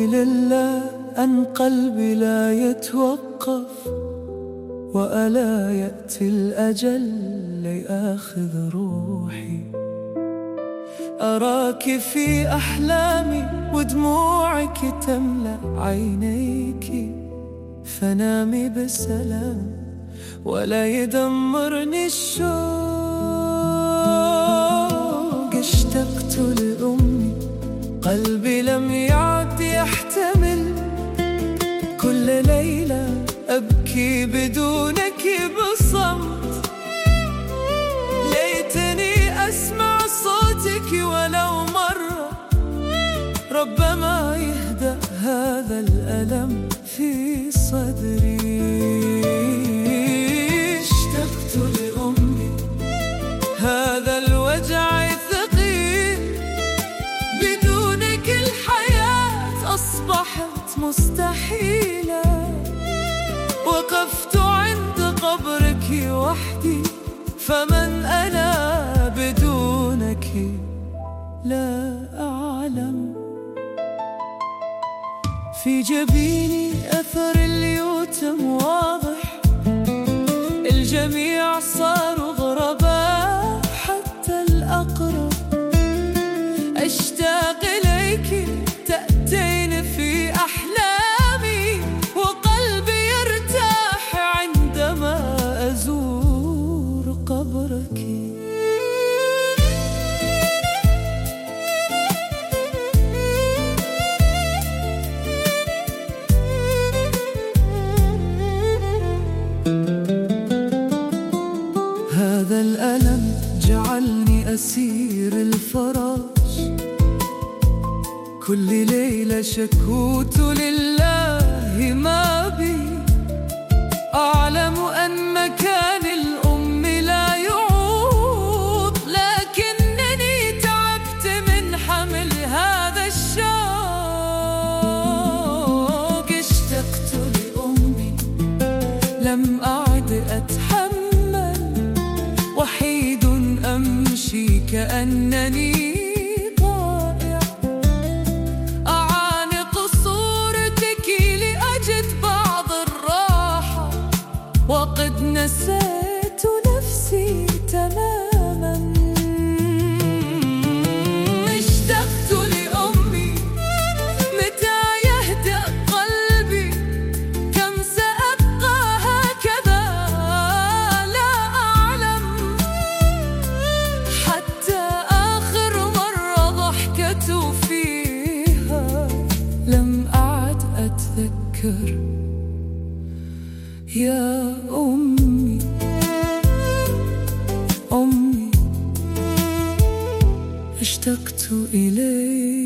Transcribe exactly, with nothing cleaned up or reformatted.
لله أن قلبي لا يتوقف، وألا يأتي الأجل ليأخذ روحي. أراك في أحلامي ودموعك تملأ عينيك، فنامي بسلام ولا يدمرني الشوق. اشتقت لأمي، قلبي لم يعد يحتمل، كل ليلة أبكي بدونك بصمت. ليتني أسمع صوتك ولو مرة، ربما يهدأ هذا الألم في صدري. اشتقت لأمي، هذا الوجع ثقيل، بدونك الحياة أصبحت مستحيلة. وقفت عند قبرك وحدي، فمن أنا بدونك لا أعلم. في جبيني أثر اليتم واضح، الجميع صاروا غرباء حتى الأقرب. أشتاق إليك تأتين في أحلامي، وقلبي يرتاح عندما أزور قبرك. هذا الألم جعلني أسير الفراش، كل ليلة شكوت لله ما بي. أعلم أن مكان الأم لا يعوض، لكنني تعبت من حمل هذا الشوق. اشتقت لأمي، لم أعد أتحمل، وحيد أمشي كأنني ضائع. أعانق صورتك لأجد بعض الراحة، وقد نسيت نفسي تماما. اشتقت لأمي، متى يهدأ قلبي؟ كم سأبقى هكذا لا أعلم، حتى آخر مرة ضحكت فيها لم أعد أتذكر. يا أمي، أمي، اشتقت إليك.